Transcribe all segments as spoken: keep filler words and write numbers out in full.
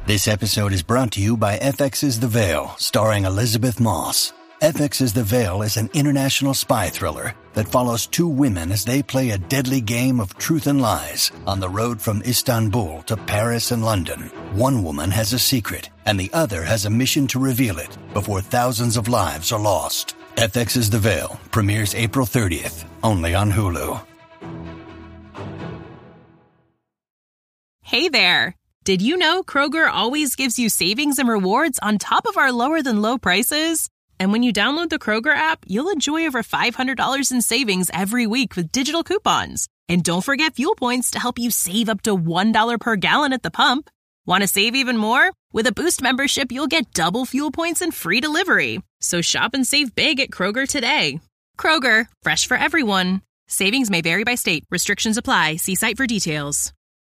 This episode is brought to you by F X's The Veil, starring Elizabeth Moss. F X's The Veil is an international spy thriller that follows two women as they play a deadly game of truth and lies on the road from Istanbul to Paris and London. One woman has a secret, and the other has a mission to reveal it before thousands of lives are lost. F X's The Veil premieres April thirtieth, only on Hulu. Hey there! Did you know Kroger always gives you savings and rewards on top of our lower-than-low prices? And when you download the Kroger app, you'll enjoy over five hundred dollars in savings every week with digital coupons. And don't forget fuel points to help you save up to one dollar per gallon at the pump. Want to save even more? With a Boost membership, you'll get double fuel points and free delivery. So shop and save big at Kroger today. Kroger, fresh for everyone. Savings may vary by state. Restrictions apply. See site for details.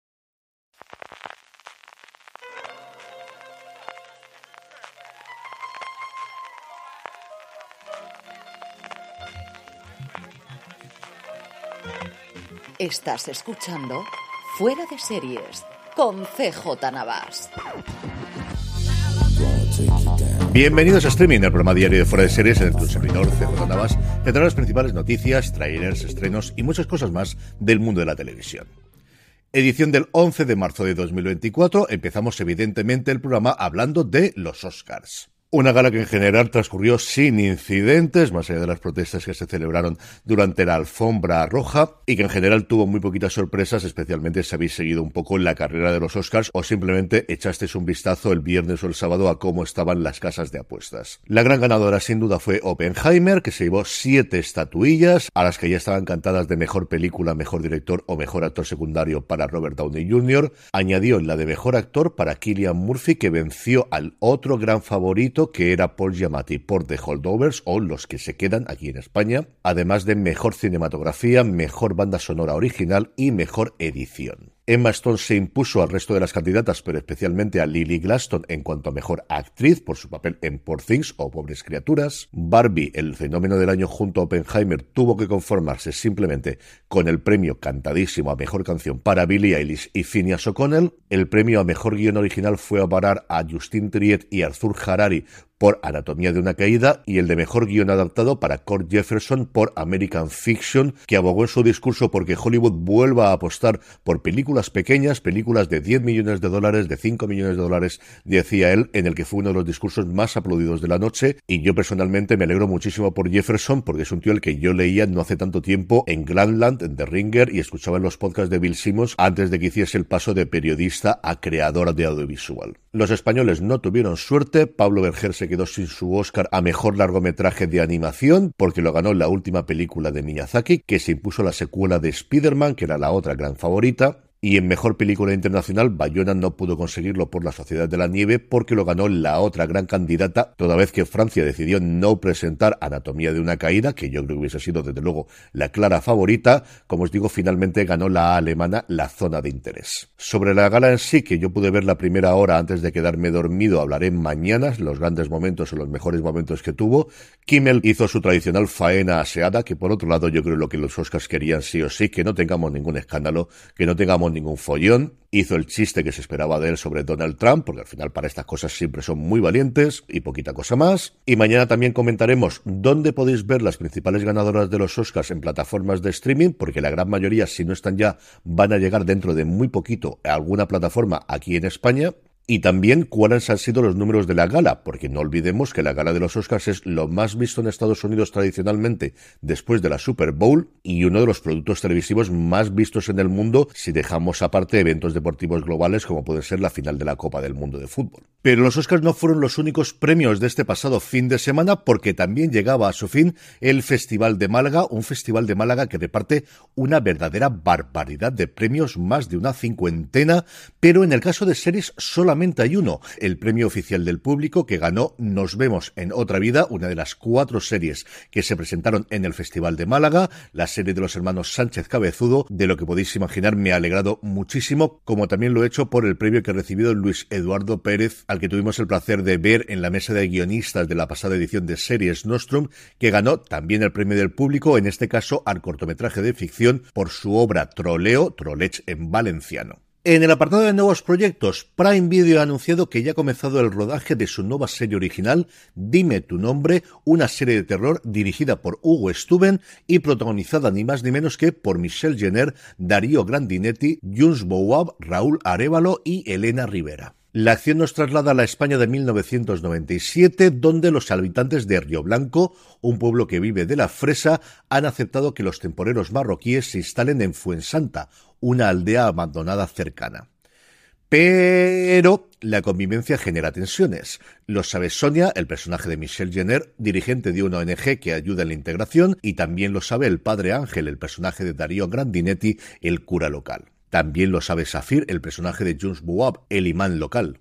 Estás escuchando Fuera de Series con C J Navas. Bienvenidos a Streaming, el programa diario de Fuera de Series en el que tu servidor C J Navas tendrá las principales noticias, trailers, estrenos y muchas cosas más del mundo de la televisión. Edición del once de marzo de dos mil veinticuatro, empezamos evidentemente el programa hablando de los Oscars. Una gala que en general transcurrió sin incidentes, más allá de las protestas que se celebraron durante la alfombra roja, y que en general tuvo muy poquitas sorpresas, especialmente si habéis seguido un poco la carrera de los Oscars o simplemente echasteis un vistazo el viernes o el sábado a cómo estaban las casas de apuestas. La gran ganadora sin duda fue Oppenheimer, que se llevó siete estatuillas, a las que ya estaban cantadas de mejor película, mejor director o mejor actor secundario para Robert Downey junior Añadió la de mejor actor para Cillian Murphy, que venció al otro gran favorito, que era Paul Giamatti por The Holdovers, o Los que se quedan aquí en España, además de mejor cinematografía, mejor banda sonora original y mejor edición. Emma Stone se impuso al resto de las candidatas, pero especialmente a Lily Gladstone en cuanto a mejor actriz por su papel en Poor Things o Pobres Criaturas. Barbie, el fenómeno del año junto a Oppenheimer, tuvo que conformarse simplemente con el premio cantadísimo a mejor canción para Billie Eilish y Phineas O'Connell. El premio a mejor guión original fue a parar a Justine Triet y Arthur Harari por Anatomía de una caída, y el de mejor guión adaptado para Cord Jefferson por American Fiction, que abogó en su discurso porque Hollywood vuelva a apostar por películas pequeñas, películas de diez millones de dólares, de cinco millones de dólares, decía él, en el que fue uno de los discursos más aplaudidos de la noche. Y yo personalmente me alegro muchísimo por Jefferson, porque es un tío el que yo leía no hace tanto tiempo en Gladland, en The Ringer, y escuchaba en los podcasts de Bill Simmons antes de que hiciese el paso de periodista a creador de audiovisual. Los españoles no tuvieron suerte. Pablo Berger se quedó sin su Oscar a mejor largometraje de animación, porque lo ganó la última película de Miyazaki, que se impuso la secuela de Spider-Man, que era la otra gran favorita. Y en mejor película internacional, Bayona no pudo conseguirlo por La Sociedad de la Nieve, porque lo ganó la otra gran candidata, toda vez que Francia decidió no presentar Anatomía de una caída, que yo creo que hubiese sido desde luego la clara favorita. Como os digo, finalmente ganó la alemana La Zona de Interés. Sobre la gala en sí, que yo pude ver la primera hora antes de quedarme dormido, hablaré mañana, los grandes momentos o los mejores momentos que tuvo. Kimmel hizo su tradicional faena aseada, que por otro lado yo creo lo que los Oscars querían sí o sí, que no tengamos ningún escándalo, que no tengamos ningún follón. Hizo el chiste que se esperaba de él sobre Donald Trump, porque al final para estas cosas siempre son muy valientes, y poquita cosa más. Y mañana también comentaremos dónde podéis ver las principales ganadoras de los Oscars en plataformas de streaming, porque la gran mayoría, si no están ya, van a llegar dentro de muy poquito a alguna plataforma aquí en España. Y también cuáles han sido los números de la gala, porque no olvidemos que la gala de los Oscars es lo más visto en Estados Unidos tradicionalmente después de la Super Bowl, y uno de los productos televisivos más vistos en el mundo, si dejamos aparte eventos deportivos globales como puede ser la final de la Copa del Mundo de Fútbol. Pero los Oscars no fueron los únicos premios de este pasado fin de semana, porque también llegaba a su fin el Festival de Málaga, un festival de Málaga que reparte una verdadera barbaridad de premios, más de una cincuentena, pero en el caso de series solamente hay uno, el premio oficial del público, que ganó Nos vemos en otra vida, una de las cuatro series que se presentaron en el Festival de Málaga, la serie de los hermanos Sánchez Cabezudo. De lo que podéis imaginar, me ha alegrado muchísimo, como también lo he hecho por el premio que ha recibido Luis Eduardo Pérez, al que tuvimos el placer de ver en la mesa de guionistas de la pasada edición de Series Nostrum, que ganó también el premio del público, en este caso al cortometraje de ficción, por su obra Troleo, Trolech en valenciano. En el apartado de nuevos proyectos, Prime Video ha anunciado que ya ha comenzado el rodaje de su nueva serie original, Dime tu nombre, una serie de terror dirigida por Hugo Stuben y protagonizada ni más ni menos que por Michelle Jenner, Darío Grandinetti, Jules Bouab, Raúl Arévalo y Elena Rivera. La acción nos traslada a la España de mil novecientos noventa y siete, donde los habitantes de Río Blanco, un pueblo que vive de la fresa, han aceptado que los temporeros marroquíes se instalen en Fuensanta, una aldea abandonada cercana. Pero la convivencia genera tensiones. Lo sabe Sonia, el personaje de Michelle Jenner, dirigente de una O N Ge que ayuda en la integración, y también lo sabe el padre Ángel, el personaje de Darío Grandinetti, el cura local. También lo sabe Safir, el personaje de Jules Bouab, el imán local.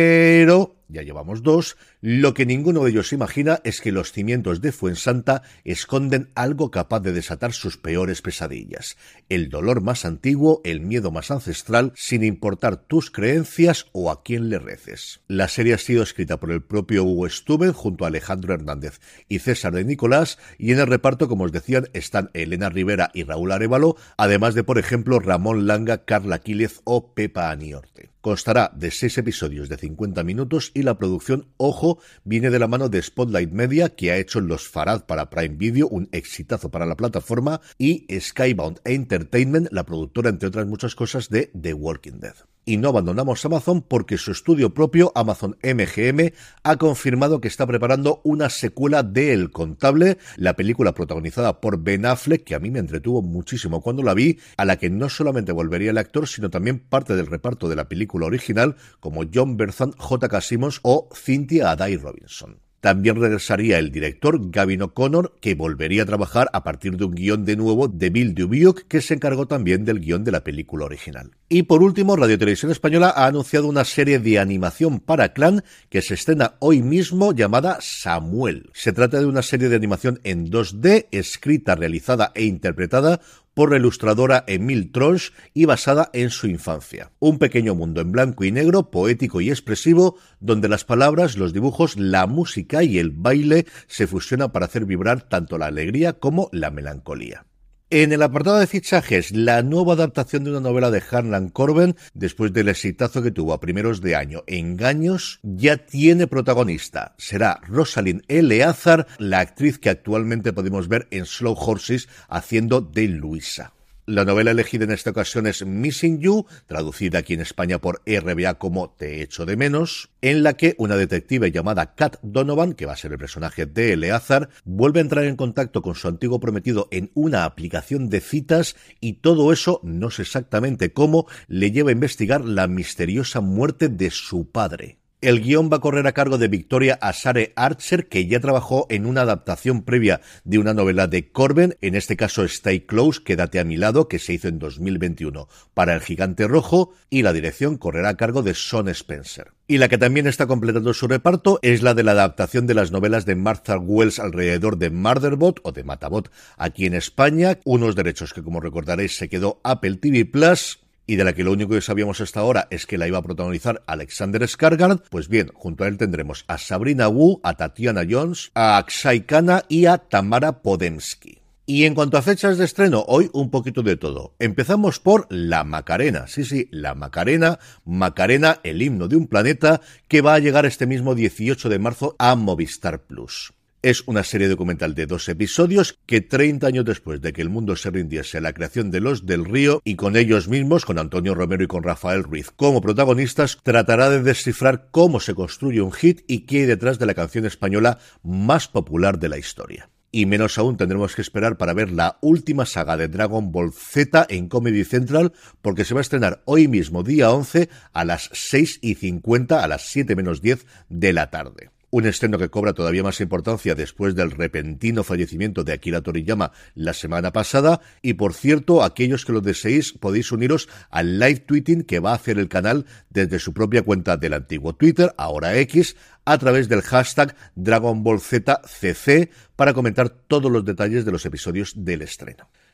Pero, ya llevamos dos, lo que ninguno de ellos imagina es que los cimientos de Fuensanta esconden algo capaz de desatar sus peores pesadillas. El dolor más antiguo, el miedo más ancestral, sin importar tus creencias o a quién le reces. La serie ha sido escrita por el propio Hugo Stuben junto a Alejandro Hernández y César de Nicolás, y en el reparto, como os decían, están Elena Rivera y Raúl Arévalo, además de, por ejemplo, Ramón Langa, Carla Quílez o Pepa Aniorte. Constará de seis episodios de cincuenta minutos y la producción, ojo, viene de la mano de Spotlight Media, que ha hecho Los Farad para Prime Video, un exitazo para la plataforma, y Skybound Entertainment, la productora, entre otras muchas cosas, de The Walking Dead. Y no abandonamos Amazon porque su estudio propio, Amazon M G M, ha confirmado que está preparando una secuela de El Contable, la película protagonizada por Ben Affleck, que a mí me entretuvo muchísimo cuando la vi, a la que no solamente volvería el actor, sino también parte del reparto de la película original, como John Bertham, J K Simmons o Cynthia Aday Robinson. También regresaría el director Gavin O'Connor, que volvería a trabajar a partir de un guión de nuevo de Bill Dubuque, que se encargó también del guión de la película original. Y por último, Radio Televisión Española ha anunciado una serie de animación para Clan que se estrena hoy mismo, llamada Samuel. Se trata de una serie de animación en dos D, escrita, realizada e interpretada por la ilustradora Emile Tronche y basada en su infancia. Un pequeño mundo en blanco y negro, poético y expresivo, donde las palabras, los dibujos, la música y el baile se fusionan para hacer vibrar tanto la alegría como la melancolía. En el apartado de fichajes, la nueva adaptación de una novela de Harlan Coben, después del exitazo que tuvo a primeros de año, Engaños, ya tiene protagonista. Será Rosalind Eleazar, la actriz que actualmente podemos ver en Slow Horses haciendo de Luisa. La novela elegida en esta ocasión es Missing You, traducida aquí en España por R B A como Te echo de menos, en la que una detective llamada Kat Donovan, que va a ser el personaje de Eleazar, vuelve a entrar en contacto con su antiguo prometido en una aplicación de citas, y todo eso, no sé exactamente cómo, le lleva a investigar la misteriosa muerte de su padre. El guión va a correr a cargo de Victoria Asare Archer, que ya trabajó en una adaptación previa de una novela de Corben, en este caso Stay Close, Quédate a mi lado, que se hizo en dos mil veintiuno para El Gigante Rojo, y la dirección correrá a cargo de Sean Spencer. Y la que también está completando su reparto es la de la adaptación de las novelas de Martha Wells alrededor de Murderbot o de Matabot aquí en España, unos derechos que, como recordaréis, se quedó Apple T V Plus, y de la que lo único que sabíamos hasta ahora es que la iba a protagonizar Alexander Skarsgård. Pues bien, junto a él tendremos a Sabrina Wu, a Tatiana Jones, a Akshay Khanna y a Tamara Podemski. Y en cuanto a fechas de estreno, hoy un poquito de todo. Empezamos por La Macarena. Sí, sí, La Macarena, Macarena, el himno de un planeta, que va a llegar este mismo dieciocho de marzo a Movistar Plus. Es una serie documental de dos episodios que treinta años después de que el mundo se rindiese a la creación de Los del Río, y con ellos mismos, con Antonio Romero y con Rafael Ruiz como protagonistas, tratará de descifrar cómo se construye un hit y qué hay detrás de la canción española más popular de la historia. Y menos aún tendremos que esperar para ver la última saga de Dragon Ball Z en Comedy Central, porque se va a estrenar hoy mismo, día once, a las seis y cincuenta, a las siete menos diez de la tarde. Un estreno que cobra todavía más importancia después del repentino fallecimiento de Akira Toriyama la semana pasada. Y por cierto, aquellos que lo deseéis podéis uniros al live tweeting que va a hacer el canal desde su propia cuenta del antiguo Twitter, ahora X, a través del hashtag Dragon Ball Z C C, para comentar todos los detalles de los episodios del estreno.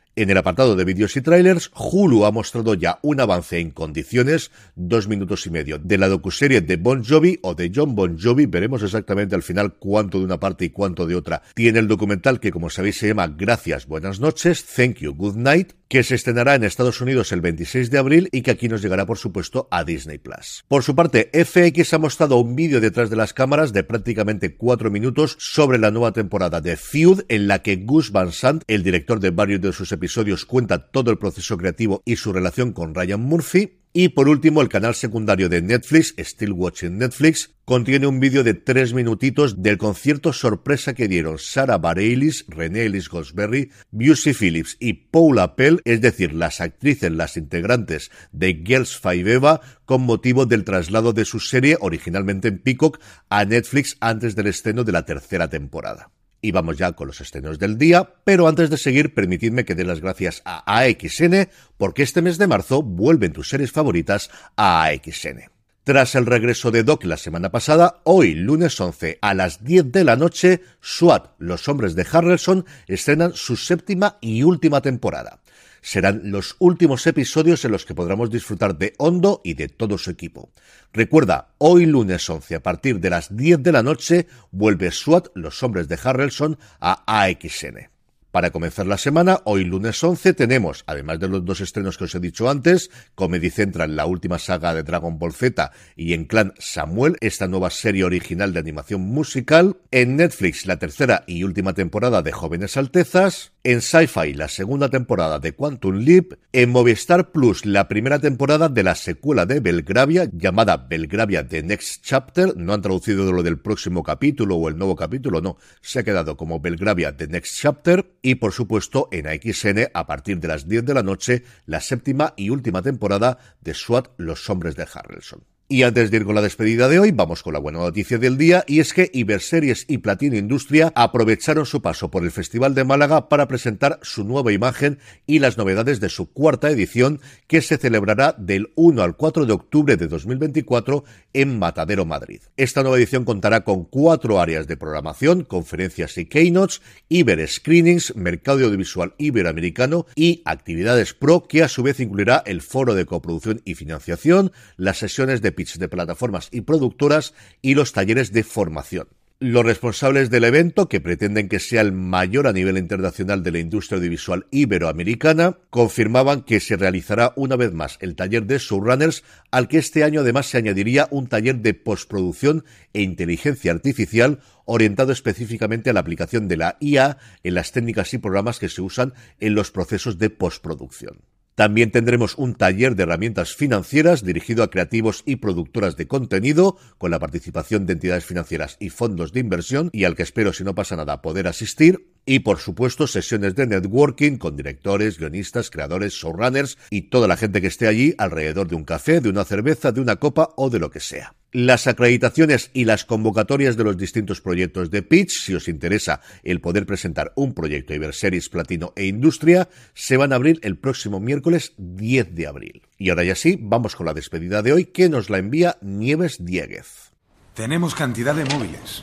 En el apartado de vídeos y trailers, Hulu ha mostrado ya un avance en condiciones, dos minutos y medio, de la docuserie de Bon Jovi o de John Bon Jovi. Veremos exactamente al final cuánto de una parte y cuánto de otra tiene el documental, que como sabéis se llama Gracias, buenas noches, Thank You, Good Night, que se estrenará en Estados Unidos el veintiséis de abril y que aquí nos llegará, por supuesto, a Disney Plus. Por su parte, F X ha mostrado un vídeo detrás de las cámaras de prácticamente cuatro minutos sobre la nueva temporada de Feud, en la que Gus Van Sant, el director de varios de sus episodios, cuenta todo el proceso creativo y su relación con Ryan Murphy. Y por último, el canal secundario de Netflix, Still Watching Netflix, contiene un vídeo de tres minutitos del concierto sorpresa que dieron Sarah Bareilles, Renée Ellis Goldsberry, Busy Phillips y Paula Pell, es decir, las actrices, las integrantes de Girls Five Eva, con motivo del traslado de su serie, originalmente en Peacock, a Netflix antes del estreno de la tercera temporada. Y vamos ya con los estrenos del día, pero antes de seguir, permitidme que dé las gracias a A X N, porque este mes de marzo vuelven tus series favoritas a A X N. Tras el regreso de Doc la semana pasada, hoy, lunes once, a las diez de la noche, SWAT, los hombres de Harrelson, estrenan su séptima y última temporada. Serán los últimos episodios en los que podremos disfrutar de Hondo y de todo su equipo. Recuerda, hoy lunes once, a partir de las diez de la noche, vuelve SWAT, los hombres de Harrelson, a A X N. Para comenzar la semana, hoy lunes once, tenemos, además de los dos estrenos que os he dicho antes, Comedy Central, la última saga de Dragon Ball Z, y en Clan Samuel, esta nueva serie original de animación musical. En Netflix, la tercera y última temporada de Jóvenes Altezas. En Sci-Fi, la segunda temporada de Quantum Leap. En Movistar Plus, la primera temporada de la secuela de Belgravia, llamada Belgravia The Next Chapter. No han traducido lo del próximo capítulo o el nuevo capítulo, no. Se ha quedado como Belgravia The Next Chapter. Y por supuesto, en A X N, a partir de las diez de la noche, la séptima y última temporada de SWAT, los hombres de Harrelson. Y antes de ir con la despedida de hoy, vamos con la buena noticia del día, y es que Iberseries y Platino Industria aprovecharon su paso por el Festival de Málaga para presentar su nueva imagen y las novedades de su cuarta edición, que se celebrará del uno al cuatro de octubre de dos mil veinticuatro en Matadero, Madrid. Esta nueva edición contará con cuatro áreas de programación, conferencias y keynotes, Iber Screenings, mercado audiovisual iberoamericano y actividades pro, que a su vez incluirá el foro de coproducción y financiación, las sesiones de pitch de plataformas y productoras y los talleres de formación. Los responsables del evento, que pretenden que sea el mayor a nivel internacional de la industria audiovisual iberoamericana, confirmaban que se realizará una vez más el taller de showrunners, al que este año además se añadiría un taller de postproducción e inteligencia artificial orientado específicamente a la aplicación de la I A en las técnicas y programas que se usan en los procesos de postproducción. También tendremos un taller de herramientas financieras dirigido a creativos y productoras de contenido, con la participación de entidades financieras y fondos de inversión, y al que espero, si no pasa nada, poder asistir. Y, por supuesto, sesiones de networking con directores, guionistas, creadores, showrunners y toda la gente que esté allí alrededor de un café, de una cerveza, de una copa o de lo que sea. Las acreditaciones y las convocatorias de los distintos proyectos de pitch, si os interesa el poder presentar un proyecto Iberseries, Platino e Industria, se van a abrir el próximo miércoles diez de abril. Y ahora ya sí, vamos con la despedida de hoy, que nos la envía Nieves Dieguez. Tenemos cantidad de móviles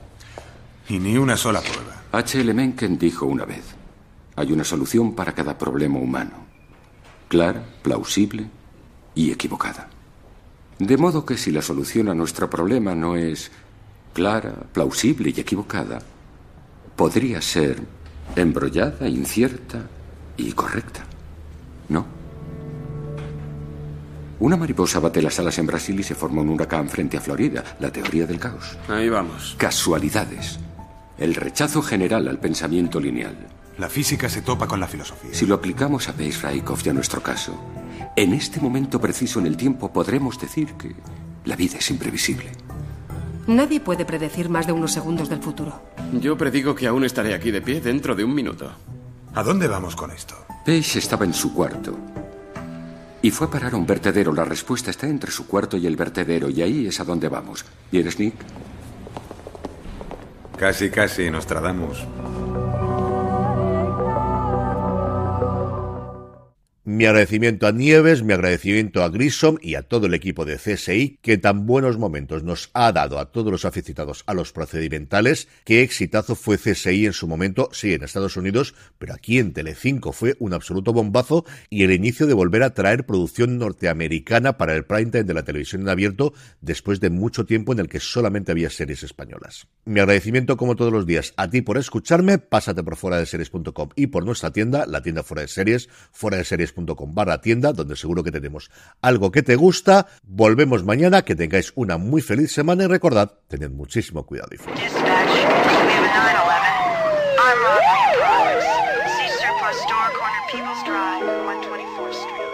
y ni una sola prueba. H L Mencken dijo una vez: hay una solución para cada problema humano, clara, plausible y equivocada. De modo que si la solución a nuestro problema no es clara, plausible y equivocada, podría ser embrollada, incierta y correcta, ¿no? Una mariposa bate las alas en Brasil y se forma un huracán frente a Florida. La teoría del caos. Ahí vamos. Casualidades. El rechazo general al pensamiento lineal. La física se topa con la filosofía. Si lo aplicamos a Weiss-Raikkoff y a nuestro caso, en este momento preciso en el tiempo podremos decir que la vida es imprevisible. Nadie puede predecir más de unos segundos del futuro. Yo predigo que aún estaré aquí de pie dentro de un minuto. ¿A dónde vamos con esto? Page estaba en su cuarto y fue a parar a un vertedero. La respuesta está entre su cuarto y el vertedero, y ahí es a donde vamos. ¿Vienes, Nick? Casi, casi, Nostradamus. Mi agradecimiento a Nieves, mi agradecimiento a Grissom y a todo el equipo de C S I que tan buenos momentos nos ha dado a todos los aficionados a los procedimentales. Qué exitazo fue C S I en su momento, sí, en Estados Unidos, pero aquí en Telecinco fue un absoluto bombazo y el inicio de volver a traer producción norteamericana para el prime time de la televisión en abierto después de mucho tiempo en el que solamente había series españolas. Mi agradecimiento como todos los días a ti por escucharme. Pásate por fuera de series punto com y por nuestra tienda, la tienda Fuera de Series, fuera de series punto com barra tienda, donde seguro que tenemos algo que te gusta. Volvemos mañana, que tengáis una muy feliz semana y recordad, tened muchísimo cuidado y fuera. Dispatch, we have a nine eleven. I'm Rob Products. See surplus store, corner People's Drive, one twenty-fourth Street.